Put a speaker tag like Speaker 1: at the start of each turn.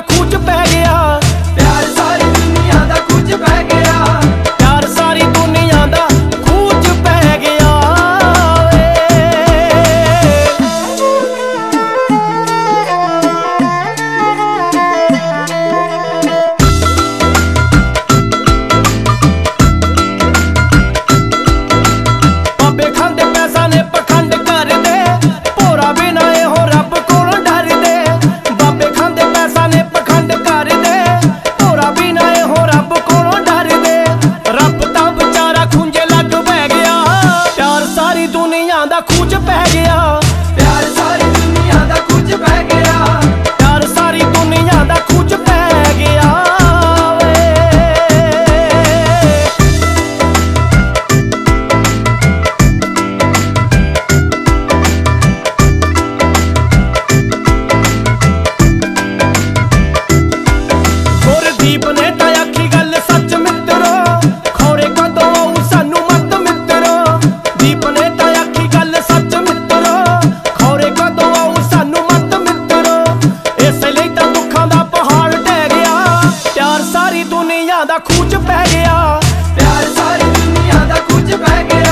Speaker 1: ਖੂਚ ਪੈ ਗਿਆ।
Speaker 2: प्यार सारी दुनिया दा कुछ पै गया।
Speaker 1: प्यार सारी दुनिया दा खूच पै गया वे। बाबे खांदे पैसा ने पखंड कर दे, भोरा बिना एहो रब कोलों डर दे। बाबे खांदे पैसा ने पखंड कर दे, भोरा बिना एहो रब कोलों डर दे। रब तां बेचारा खूंजे लग पै गया। प्यार सारी दुनिया दा खूच पै गया।
Speaker 2: प्यार सारी दुनिया दा कुछ पै गया।
Speaker 1: प्यार सारी दुनिया दा खूच पै गया वे। गुरदीप ने तां आखी गल सच मित्रो, खौरे कदों आऊ सानू मत मित्रो। दीप ने तां आखी गल सच मित्रो, खौरे कदों आऊ सानू मत मित्रो। इस लई तां दुखां दा पहाड़ ढह गया। प्यार सारी दुनिया दा खूच पै गया।
Speaker 2: प्यार सारी दुनिया दा कुछ पै गया।